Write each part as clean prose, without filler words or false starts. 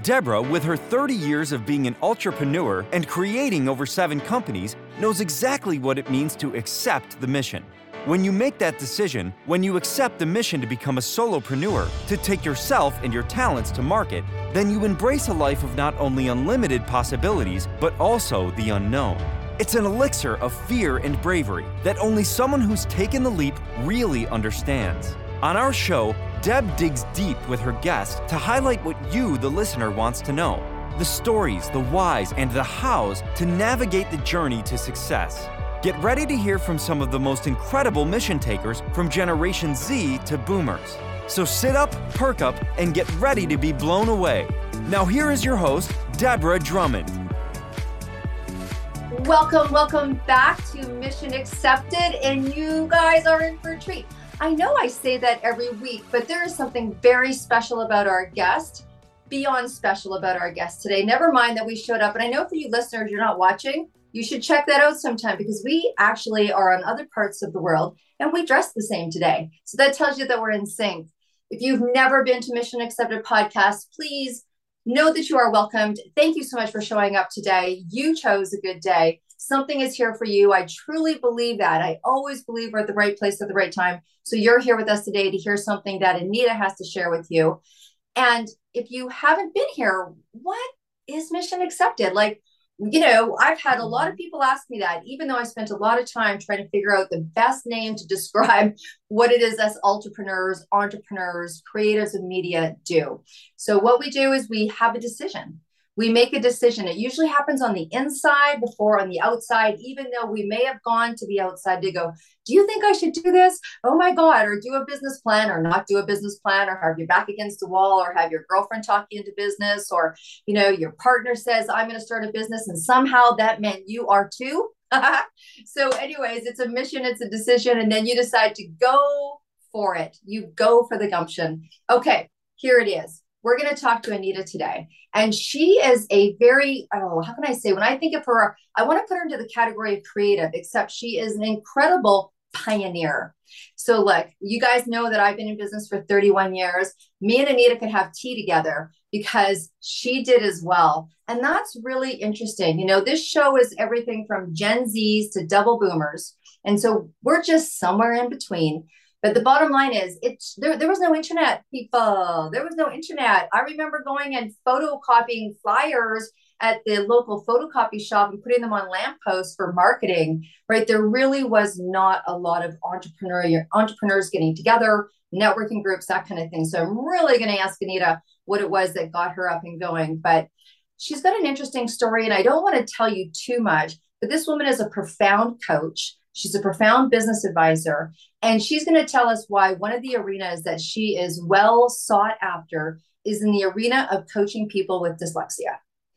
Deborah, with her 30 years of being an entrepreneur and creating over 7 companies, knows exactly what it means to accept the mission. When you make that decision, when you accept the mission to become a solopreneur, to take yourself and your talents to market, then you embrace a life of not only unlimited possibilities, but also the unknown. It's an elixir of fear and bravery that only someone who's taken the leap really understands. On our show, Deb digs deep with her guests to highlight what you, the listener, wants to know. The stories, the whys, and the hows to navigate the journey to success. Get ready to hear from some of the most incredible mission takers from Generation Z to Boomers. So sit up, perk up, and get ready to be blown away. Now here is your host, Deborah Drummond. Welcome back to Mission Accepted, and you guys are in for a treat. I know I say that every week, but there is something very special about our guest, beyond special about our guest today. Never mind that we showed up. And I know for you listeners, you're not watching, you should check that out sometime because we actually are on other parts of the world and we dress the same today. So that tells you that we're in sync. If you've never been to Mission Accepted podcast, please know that you are welcomed. Thank you so much for showing up today. You chose a good day. Something is here for you. I truly believe that. I always believe we're at the right place at the right time. So you're here with us today to hear something that Anita has to share with you. And if you haven't been here, what is Mission Accepted? I've had a lot of people ask me that, even though I spent a lot of time trying to figure out the best name to describe what it is us entrepreneurs, creatives of media do. So what we do is we have a decision. We make a decision. It usually happens on the inside before on the outside, even though we may have gone to the outside to go, do you think I should do this? Oh my God, or do a business plan or not do a business plan, or have your back against the wall, or have your girlfriend talk you into business, or, your partner says, I'm going to start a business. And somehow that meant you are too. So anyways, it's a mission, it's a decision. And then you decide to go for it. You go for the gumption. Okay, here it is. We're going to talk to Anita today. And she is a very, how can I say, when I think of her, I want to put her into the category of creative, except she is an incredible pioneer. So look, you guys know that I've been in business for 31 years. Me and Anita could have tea together because she did as well. And that's really interesting. This show is everything from Gen Zs to double boomers. And so we're just somewhere in between. But the bottom line is, there was no internet, people. There was no internet. I remember going and photocopying flyers at the local photocopy shop and putting them on lampposts for marketing, right? There really was not a lot of entrepreneurs getting together, networking groups, that kind of thing. So I'm really going to ask Anita what it was that got her up and going. But she's got an interesting story, and I don't want to tell you too much, but this woman is a profound coach. She's a profound business advisor, and she's going to tell us why one of the arenas that she is well sought after is in the arena of coaching people with dyslexia.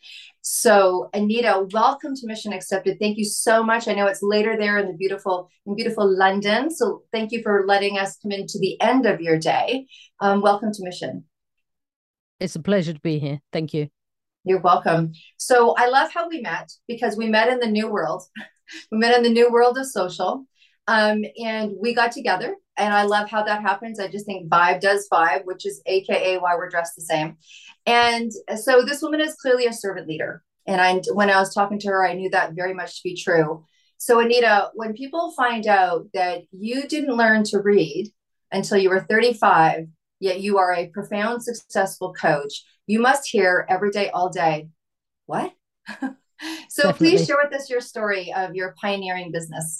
So Anita, welcome to Mission Accepted. Thank you so much. I know it's later there in beautiful London. So thank you for letting us come into the end of your day. Welcome to Mission. It's a pleasure to be here. Thank you. You're welcome. So I love how we met, because we met in the new world. We met in the new world of social, and we got together, and I love how that happens. I just think vibe does vibe, which is AKA why we're dressed the same. And so this woman is clearly a servant leader. And when I was talking to her, I knew that very much to be true. So Anita, when people find out that you didn't learn to read until you were 35, yet you are a profound, successful coach, you must hear every day, all day, what? So Definitely. Please share with us your story of your pioneering business.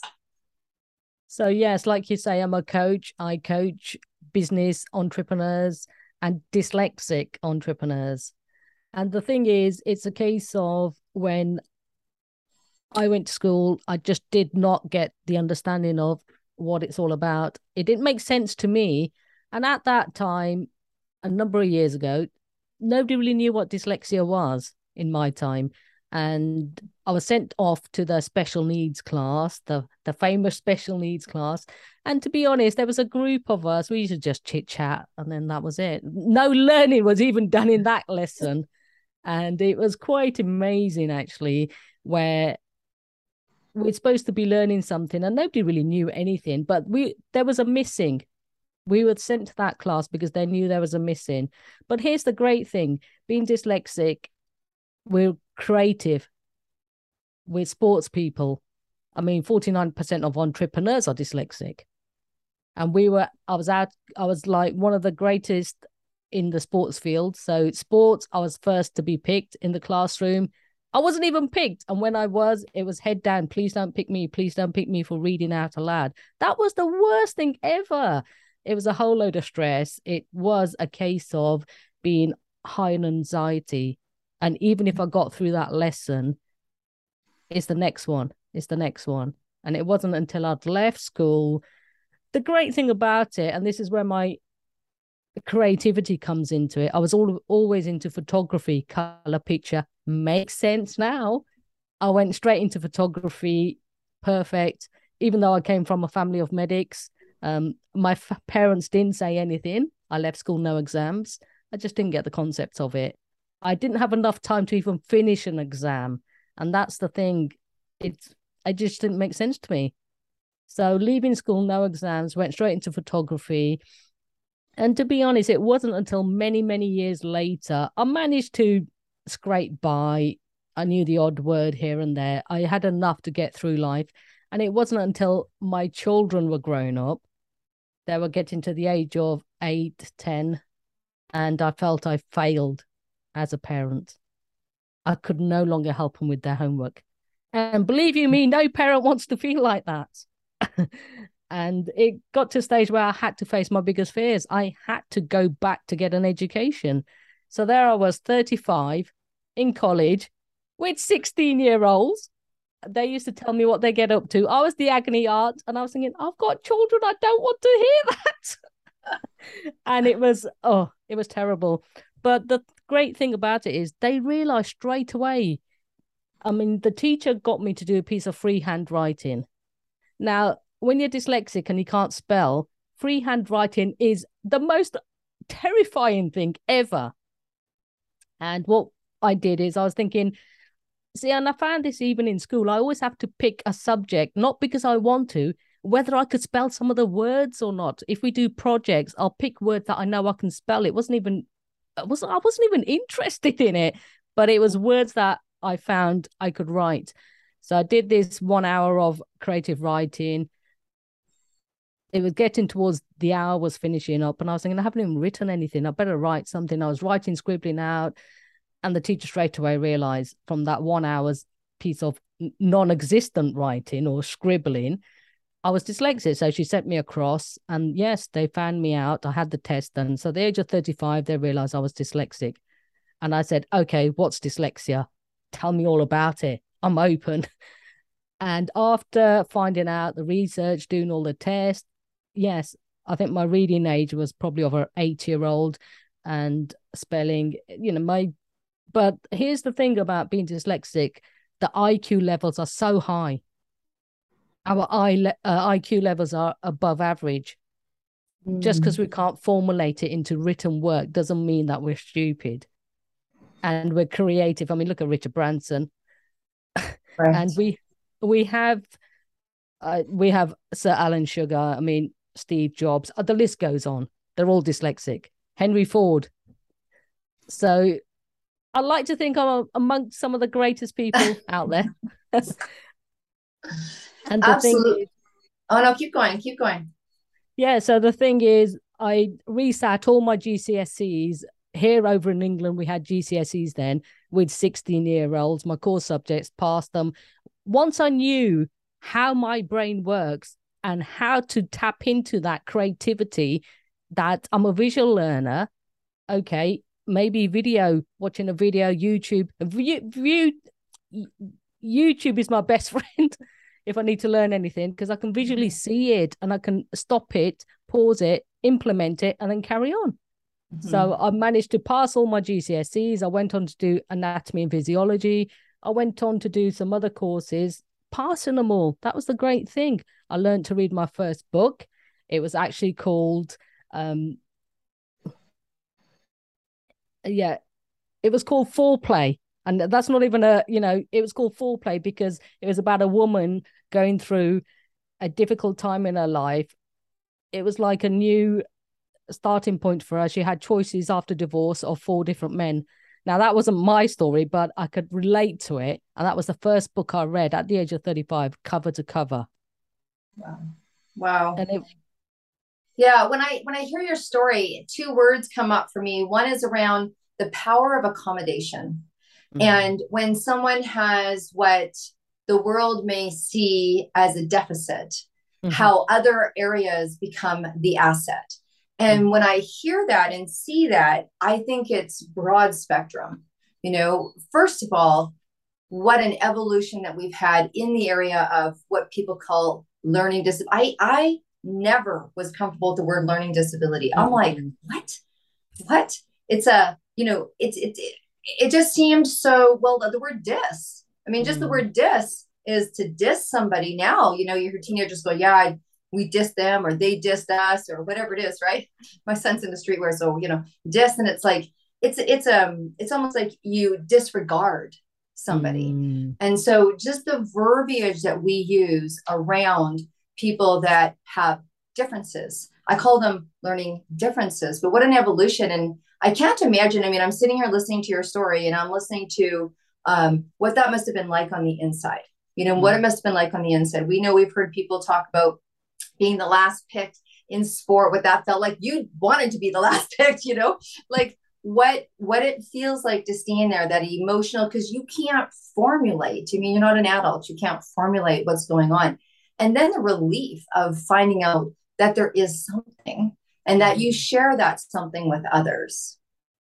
So yes, like you say, I'm a coach. I coach business entrepreneurs and dyslexic entrepreneurs. And the thing is, it's a case of when I went to school, I just did not get the understanding of what it's all about. It didn't make sense to me. And at that time, a number of years ago, nobody really knew what dyslexia was in my time. And I was sent off to the special needs class, the famous special needs class. And to be honest, there was a group of us. We used to just chit chat, and then that was it. No learning was even done in that lesson. And it was quite amazing, actually, where we're supposed to be learning something and nobody really knew anything, but there was a missing. We were sent to that class because they knew there was a missing. But here's the great thing: being dyslexic, we're creative. We're sports people. I mean, 49% of entrepreneurs are dyslexic. And I was like one of the greatest in the sports field. So sports, I was first to be picked in the classroom. I wasn't even picked. And when I was, it was head down. Please don't pick me. Please don't pick me for reading out aloud. That was the worst thing ever. It was a whole load of stress. It was a case of being high in anxiety. And even if I got through that lesson, it's the next one. It's the next one. And it wasn't until I'd left school. The great thing about it, and this is where my creativity comes into it, I was always into photography, color picture. Makes sense now. I went straight into photography. Perfect. Even though I came from a family of medics, my parents didn't say anything. I left school, no exams. I just didn't get the concept of it. I didn't have enough time to even finish an exam. And that's the thing. It just didn't make sense to me. So leaving school, no exams, went straight into photography. And to be honest, it wasn't until many, many years later, I managed to scrape by. I knew the odd word here and there. I had enough to get through life. And it wasn't until my children were grown up, they were getting to the age of 8, 10, and I felt I failed as a parent. I could no longer help them with their homework. And believe you me, no parent wants to feel like that. And it got to a stage where I had to face my biggest fears. I had to go back to get an education. So there I was, 35, in college, with 16-year-olds. They used to tell me what they get up to. I was the agony aunt, and I was thinking, I've got children. I don't want to hear that. And it was terrible. But the great thing about it is they realized straight away. I mean, the teacher got me to do a piece of freehand writing. Now, when you're dyslexic and you can't spell, freehand writing is the most terrifying thing ever. And what I did is I was thinking, see, and I found this even in school, I always have to pick a subject, not because I want to, whether I could spell some of the words or not. If we do projects, I'll pick words that I know I can spell. I wasn't even interested in it, but it was words that I found I could write. So I did this 1 hour of creative writing. It was getting towards the hour was finishing up, and I was thinking, I haven't even written anything. I better write something. I was writing, scribbling out, and the teacher straight away realized from that 1 hour's piece of non-existent writing or scribbling, I was dyslexic. So she sent me across, and yes, they found me out. I had the test done. So at the age of 35, they realized I was dyslexic. And I said, okay, what's dyslexia? Tell me all about it. I'm open. And after finding out the research, doing all the tests, yes, I think my reading age was probably over 8-year-old, and spelling, but here's the thing about being dyslexic, the IQ levels are so high. Our IQ levels are above average. Just because we can't formulate it into written work doesn't mean that we're stupid. And we're creative. I mean, look at Richard Branson. Right. And we have Sir Alan Sugar. I mean, Steve Jobs. The list goes on. They're all dyslexic. Henry Ford. So I like to think I'm amongst some of the greatest people out there. And the Absolutely. thing is, oh no, keep going. Yeah, so the thing is, I resat all my GCSEs. Here over in England, we had GCSEs then with 16-year-olds. My core subjects, passed them. Once I knew how my brain works and how to tap into that creativity, that I'm a visual learner, okay, maybe watching a video, YouTube. YouTube is my best friend if I need to learn anything, because I can visually see it and I can stop it, pause it, implement it, and then carry on. So I managed to pass all my GCSEs. I went on to do anatomy and physiology. I went on to do some other courses, passing them all. That was the great thing. I learned to read my first book. It was actually called, it was called Foreplay. And that's not even it was called Foreplay because it was about a woman going through a difficult time in her life. It was like a new starting point for her. She had choices after divorce of 4 different men. Now, that wasn't my story, but I could relate to it. And that was the first book I read at the age of 35, cover to cover. Wow. Wow. And it, Yeah, when I hear your story, 2 words come up for me. One is around the power of accommodation. And when someone has what the world may see as a deficit, how other areas become the asset. And when I hear that and see that, I think it's broad spectrum. You know, first of all, what an evolution that we've had in the area of what people call learning disability. I never was comfortable with the word learning disability. I'm like, what? It's a, you know, it just seemed so, well, the word dis. I mean, just the word dis is to diss somebody now. You know, you hear teenagers go, yeah, we diss them or they dissed us or whatever it is, right? My son's in the streetwear, so, you know, diss. And it's like, it's almost like you disregard somebody. And so just the verbiage that we use around people that have differences, I call them learning differences, but what an evolution. And I can't imagine, I mean, I'm sitting here listening to your story and I'm listening to what that must have been like on the inside, you know, what it must have been like on the inside. We know we've heard people talk about being the last picked in sport, what that felt like. You wanted to be the last picked, you know, like what it feels like to stand there, that emotional, because you can't formulate. I mean, you're not an adult. You can't formulate what's going on. And then the relief of finding out that there is something and that you share that something with others.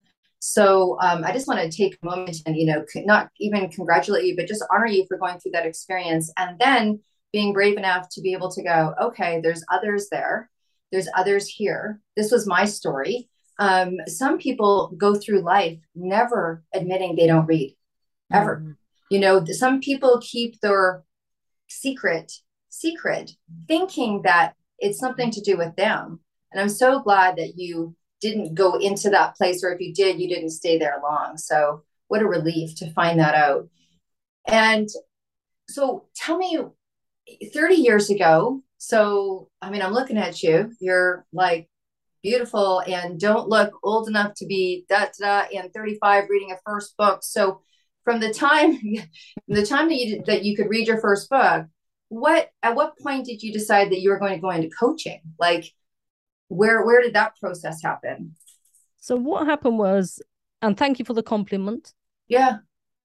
So I just want to take a moment and, you know, not even congratulate you, but just honor you for going through that experience. And then being brave enough to be able to go, okay, there's others there. There's others here. This was my story. Some people go through life never admitting they don't read, ever. You know, some people keep their secret, thinking that it's something to do with them. And I'm so glad that you didn't go into that place, or if you did, you didn't stay there long. So what a relief to find that out. And so tell me, 30 years ago, so, I mean, I'm looking at you, you're like beautiful and don't look old enough to be and 35 reading a first book. So from the time that you could read your first book, at what point did you decide that you were going to go into coaching? Like, where did that process happen? So what happened was, and thank you for the compliment. Yeah.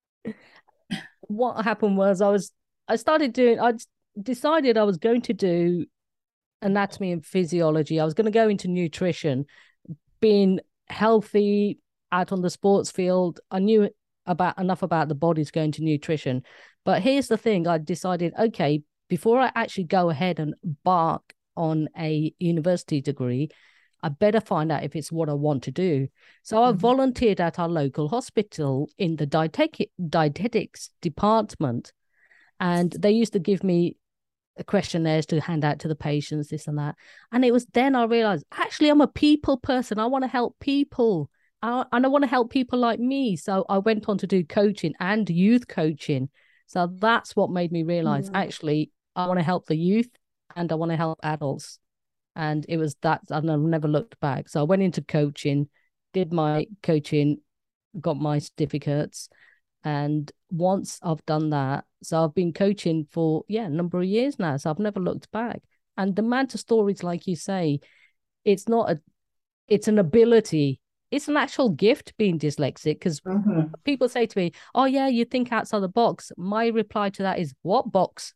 What happened was I decided I was going to do anatomy and physiology. I was going to go into nutrition. Being healthy out on the sports field, I knew enough about the body to go into nutrition. But here's the thing, I decided, okay, before I actually go ahead and embark on a university degree, I better find out if it's what I want to do. So I volunteered at our local hospital in the dietetics department. And they used to give me questionnaires to hand out to the patients, this and that. And it was then I realized, actually, I'm a people person. I want to help people. And I want to help people like me. So I went on to do coaching and youth coaching. So that's what made me realize, actually, I want to help the youth and I want to help adults. And it was that, and I've never looked back. So I went into coaching, did my coaching, got my certificates. And once I've done that, so I've been coaching for, a number of years now. So I've never looked back. And the amount of stories, like you say, it's an ability. It's an actual gift being dyslexic, because people say to me, oh, yeah, you think outside the box. My reply to that is, what box?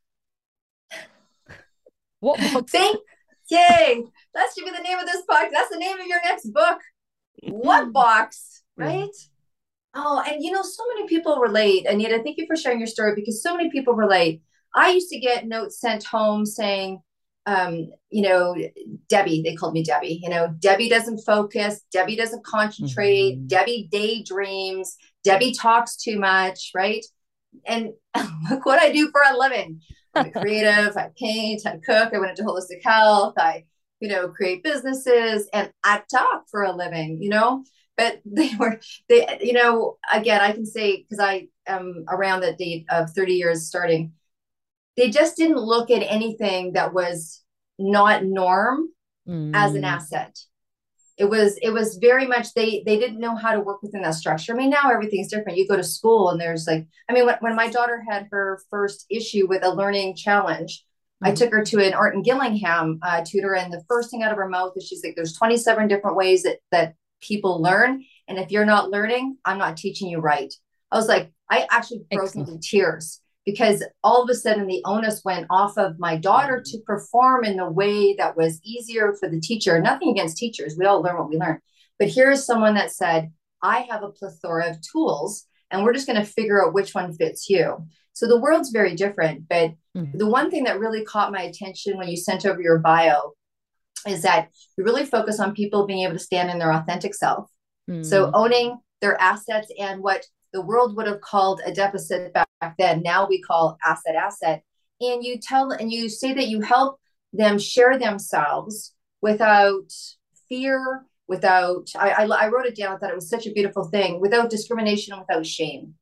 What box? Yay. That should be the name of this podcast. That's the name of your next book. What box? Right? Oh, and you know, so many people relate. Anita, thank you for sharing your story, because so many people relate. I used to get notes sent home saying, you know, Debbie, they called me Debbie, you know, Debbie doesn't focus. Debbie doesn't concentrate. Debbie daydreams. Debbie talks too much. Right. And look what I do for a living. I'm a creative. I paint, I cook. I went into holistic health. I, you know, create businesses, and I talk for a living, you know. But they, you know, again, I can say, because I am around the date of 30 years starting, they just didn't look at anything that was not norm as an asset. it was very much they didn't know how to work within that structure. I mean, now everything's different. You go to school and there's like, I mean, when my daughter had her first issue with a learning challenge, I took her to an Art and Gillingham tutor, and the first thing out of her mouth is she's like, "There's 27 different ways that people learn, and if you're not learning, I'm not teaching you right." I was like, I actually broke into tears because all of a sudden the onus went off of my daughter to perform in the way that was easier for the teacher. Nothing against teachers, we all learn what we learn, but here's someone that said, "I have a plethora of tools, and we're just going to figure out which one fits you." So the world's very different, but the one thing that really caught my attention when you sent over your bio is that you really focus on people being able to stand in their authentic self. So owning their assets and what the world would have called a deficit back then, now we call asset. And you say that you help them share themselves without fear, without, I wrote it down, I thought it was such a beautiful thing, without discrimination, without shame.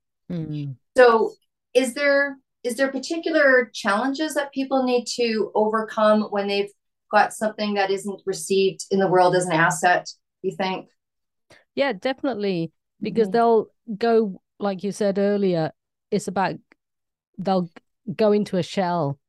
So is there particular challenges that people need to overcome when they've got something that isn't received in the world as an asset, you think? Yeah, definitely. Because they'll go, like you said earlier, it's about they'll go into a shell.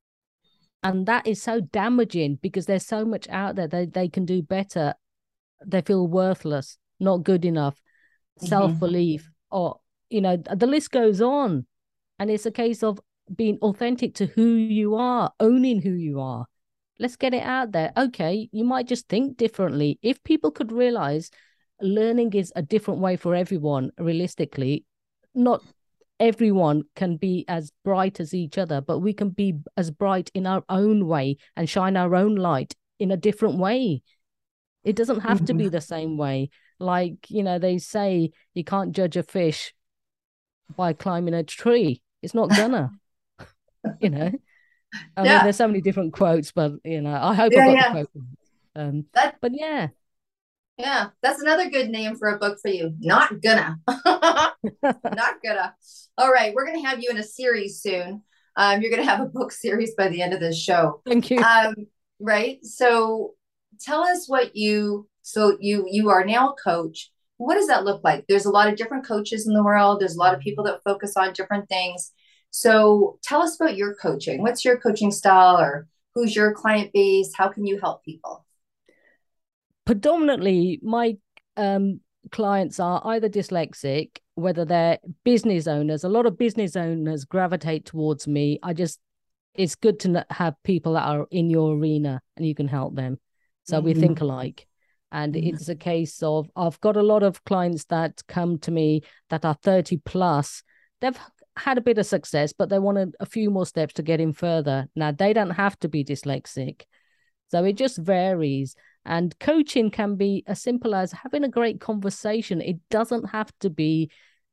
And that is so damaging because there's so much out there that they can do better. They feel worthless, not good enough, self-belief, or, the list goes on. And it's a case of being authentic to who you are, owning who you are. Let's get it out there. Okay, you might just think differently. If people could realize learning is a different way for everyone, realistically, not everyone can be as bright as each other, but we can be as bright in our own way and shine our own light in a different way. It doesn't have to be the same way. Like, they say you can't judge a fish by climbing a tree. It's not gonna, I mean, there's so many different quotes, but, I hope I got the quote. But yeah. Yeah, that's another good name for a book for you. Not gonna. Not gonna. All right, we're going to have you in a series soon. You're going to have a book series by the end of this show. Thank you. Right. So tell us you are now a coach. What does that look like? There's a lot of different coaches in the world. There's a lot of people that focus on different things. So tell us about your coaching. What's your coaching style, or who's your client base? How can you help people? Predominantly, my clients are either dyslexic, whether they're business owners. A lot of business owners gravitate towards me. It's good to have people that are in your arena and you can help them. So we think alike. And it's a case of, I've got a lot of clients that come to me that are 30 plus. They've had a bit of success, but they wanted a few more steps to get in further. Now, they don't have to be dyslexic. So it just varies. And coaching can be as simple as having a great conversation. It doesn't have to be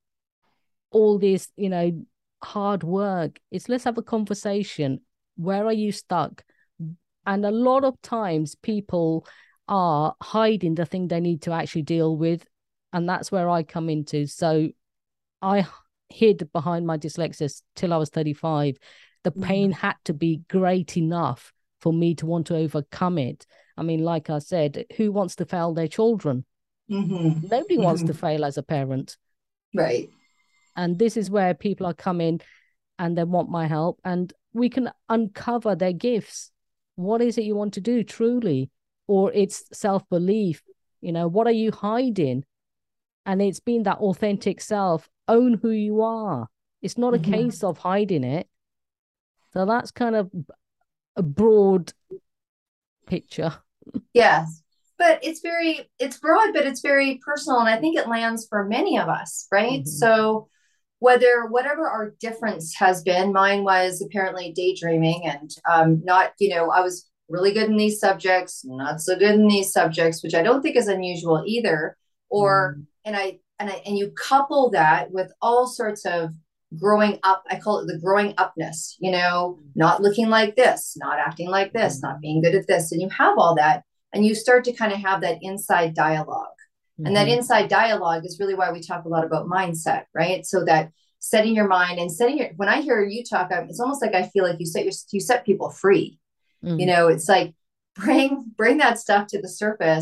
all this, hard work. It's let's have a conversation. Where are you stuck? And a lot of times people are hiding the thing they need to actually deal with. And that's where I come into. So I hid behind my dyslexia till I was 35. The pain had to be great enough for me to want to overcome it. I mean, like I said, who wants to fail their children? Nobody wants to fail as a parent. Right. And this is where people are coming and they want my help, and we can uncover their gifts. What is it you want to do truly? Or it's self-belief. What are you hiding? And it's being that authentic self. Own who you are. It's not a case of hiding it. So that's kind of a broad picture. Yes, but it's broad, but it's very personal, and I think it lands for many of us, right? So whatever our difference has been, mine was apparently daydreaming and not, I was really good in these subjects, not so good in these subjects, which I don't think is unusual either. Or and you couple that with all sorts of growing up. I call it the growing upness, not looking like this, not acting like this, not being good at this. And you have all that, and you start to kind of have that inside dialogue. And that inside dialogue is really why we talk a lot about mindset, right? So that setting your mind and when I hear you talk, it's almost like I feel like you set people free. It's like bring that stuff to the surface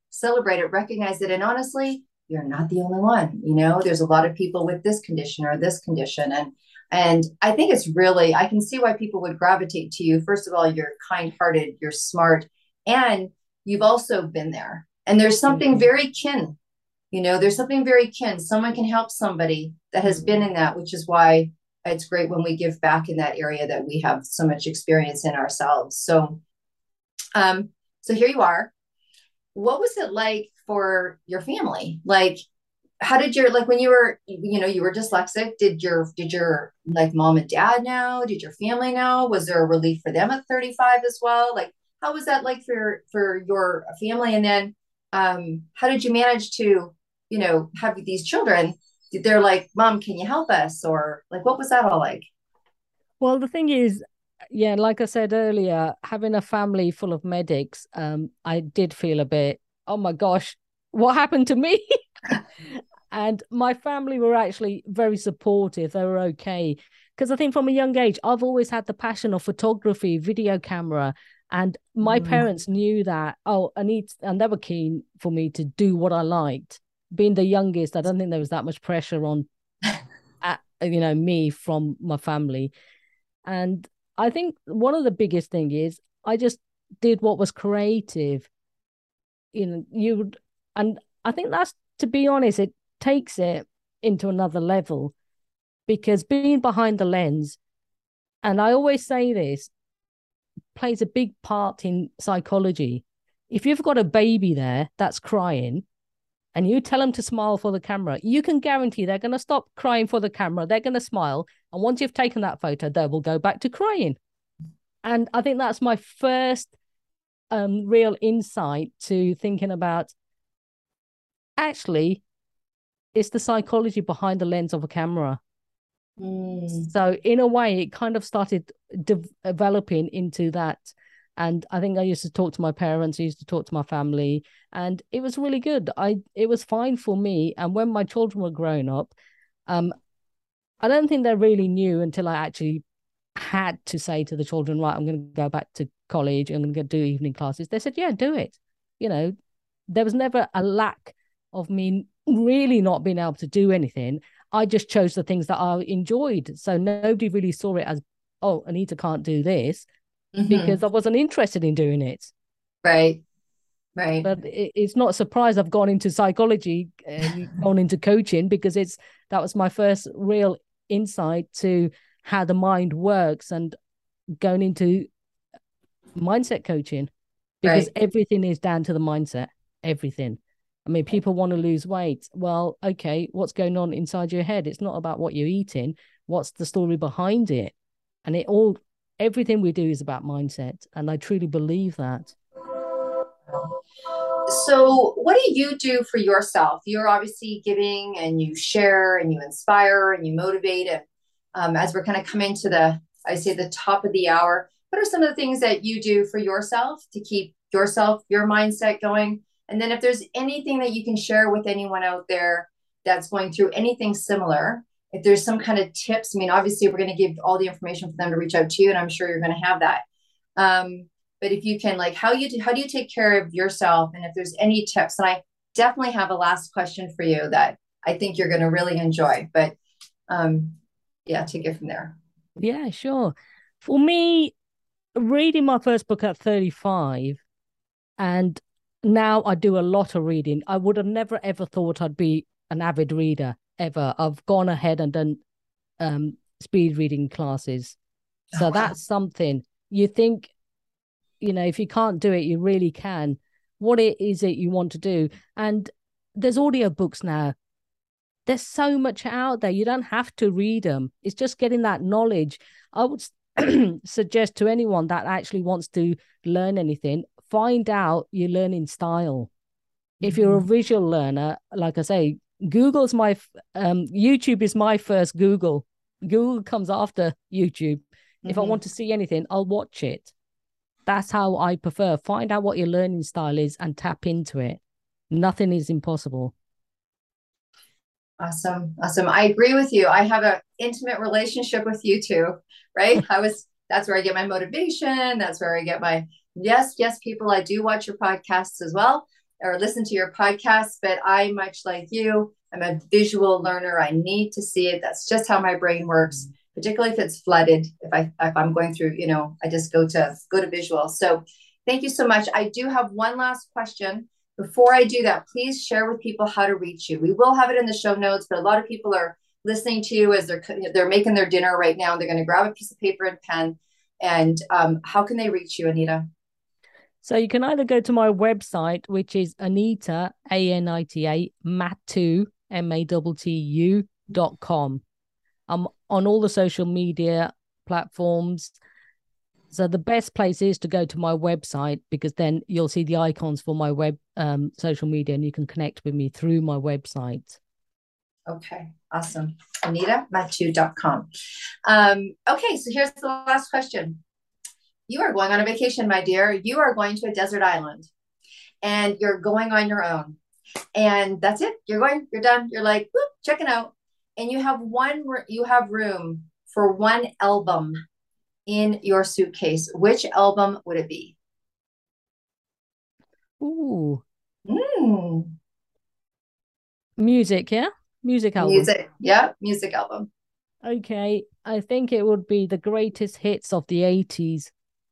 celebrate it, recognize it. And honestly, you're not the only one. You know, there's a lot of people with this condition or this condition. And I think it's really, I can see why people would gravitate to you. First of all, you're kind-hearted, you're smart, and you've also been there. And there's something very kin, you know, there's something very kin. Someone can help somebody that has been in that, which is why it's great when we give back in that area that we have so much experience in ourselves. So, so here you are. What was it like for your family? Like, how did your, like when you were, you know, you were dyslexic, did your like mom and dad know? Did your family know? Was there a relief for them at 35 as well? Like, how was that like for your family? And then, how did you manage to, you know, have these children? They're like, Mom, can you help us? Or like, what was that all like? Well, the thing is, yeah, like I said earlier, having a family full of medics, I did feel a bit, oh my gosh, what happened to me? And my family were actually very supportive. They were okay. Because I think from a young age, I've always had the passion of photography, video camera. And my parents knew that, and they were keen for me to do what I liked. Being the youngest, I don't think there was that much pressure on, you know, me from my family. And I think one of the biggest thing is I just did what was creative. You know, and I think that's, to be honest, it takes it into another level, because being behind the lens, and I always say this, plays a big part in psychology. If you've got a baby there that's crying and you tell them to smile for the camera, you can guarantee they're going to stop crying for the camera. They're going to smile. And once you've taken that photo, they will go back to crying. And I think that's my first real insight to thinking about, actually, it's the psychology behind the lens of a camera. So in a way, it kind of started developing into that. And I think I used to talk to my parents, I used to talk to my family, and it was really good. It was fine for me. And when my children were growing up, I don't think they really knew until I actually had to say to the children, right, I'm going to go back to college, I'm going to do evening classes. They said, yeah, do it. You know, there was never a lack of me really not being able to do anything. I just chose the things that I enjoyed. So nobody really saw it as, oh, Anita can't do this, because I wasn't interested in doing it. Right. Right. But it's not a surprise I've gone into psychology and gone into coaching, because that was my first real insight to how the mind works, and going into mindset coaching, because everything is down to the mindset. Everything. I mean, people want to lose weight. Well, okay, what's going on inside your head? It's not about what you're eating. What's the story behind it? And everything we do is about mindset. And I truly believe that. So what do you do for yourself? You're obviously giving, and you share, and you inspire, and you motivate. And as we're kind of coming to the top of the hour, what are some of the things that you do for yourself to keep your mindset going? And then if there's anything that you can share with anyone out there that's going through anything similar, if there's some kind of tips, I mean, obviously we're going to give all the information for them to reach out to you, and I'm sure you're going to have that. But if you can, like, how do you take care of yourself? And if there's any tips, and I definitely have a last question for you that I think you're going to really enjoy, but yeah, take it from there. Yeah, sure. For me, reading my first book at 35, and now I do a lot of reading. I would have never, ever thought I'd be an avid reader, ever. I've gone ahead and done speed reading classes. So that's something. You think, you know, if you can't do it, you really can. What is it you want to do? And there's audiobooks now. There's so much out there. You don't have to read them. It's just getting that knowledge. I would suggest to anyone that actually wants to learn anything, find out your learning style. If you're a visual learner, like I say, Google's YouTube is my first Google. Google comes after YouTube. If I want to see anything, I'll watch it. That's how I prefer. Find out what your learning style is and tap into it. Nothing is impossible. Awesome. I agree with you. I have an intimate relationship with you too, right? That's where I get my motivation. That's where I get my, yes, people, I do watch your podcasts as well. or listen to your podcast, but I, much like you, I'm a visual learner. I need to see it. That's just how my brain works, particularly if it's flooded. If I'm going through, I just go to visual. So thank you so much. I do have one last question. Before I do that, please share with people how to reach you. We will have it in the show notes, but a lot of people are listening to you as they're making their dinner right now. They're going to grab a piece of paper and pen. And how can they reach you, Anita? So you can either go to my website, which is Anita, ANITA, Mattu, MATTU.com. I'm on all the social media platforms. So the best place is to go to my website, because then you'll see the icons for my web social media, and you can connect with me through my website. Okay, awesome. AnitaMattu.com. Okay, so here's the last question. You are going on a vacation, my dear. You are going to a desert island, and you're going on your own. And that's it. You're done. You're like, whoop, checking out. And you have room for one album in your suitcase. Which album would it be? Ooh. Music, yeah? Music album. Music, yeah, music album. Okay, I think it would be the greatest hits of the 80s.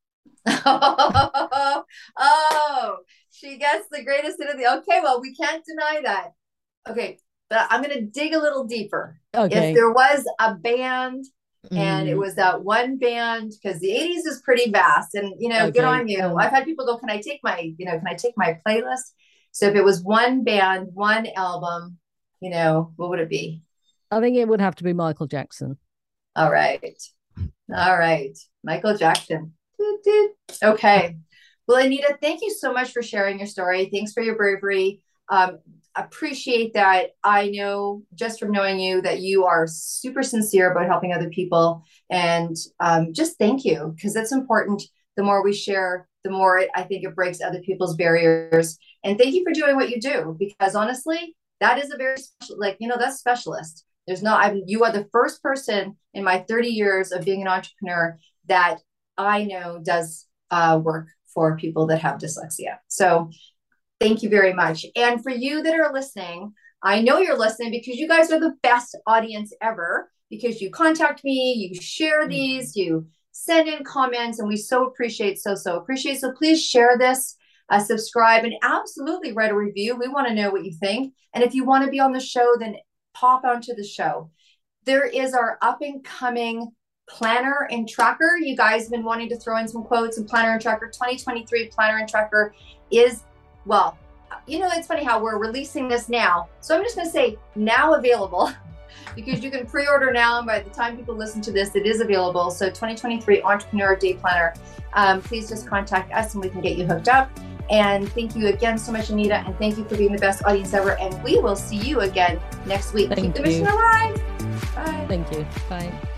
Oh, she gets the greatest hit of the. Okay, well, we can't deny that. Okay, but I'm going to dig a little deeper. Okay. If there was a band and it was that one band, because the 80s is pretty vast, and good on you. I've had people go, can I take my playlist? So if it was one band, one album, what would it be? I think it would have to be Michael Jackson. All right. Michael Jackson. Okay. Well, Anita, thank you so much for sharing your story. Thanks for your bravery. Appreciate that. I know just from knowing you that you are super sincere about helping other people. And just thank you, because that's important. The more we share, the more I think it breaks other people's barriers. And thank you for doing what you do, because honestly, that is a very special, that's specialist. You are the first person in my 30 years of being an entrepreneur that I know does work for people that have dyslexia. So thank you very much. And for you that are listening, I know you're listening because you guys are the best audience ever, because you contact me, you share these, you send in comments, and we so appreciate. So please share this, subscribe, and absolutely write a review. We want to know what you think. And if you want to be on the show, then pop onto the show. There is our up and coming planner and tracker. You guys have been wanting to throw in some quotes, and planner and tracker 2023 planner and tracker is, well, it's funny how we're releasing this now. So I'm just going to say now available because you can pre-order now. And by the time people listen to this, it is available. So 2023 Entrepreneur Day Planner. Please just contact us and we can get you hooked up. And thank you again so much, Anita. And thank you for being the best audience ever. And we will see you again next week. Keep the mission alive. Bye. Thank you. Bye.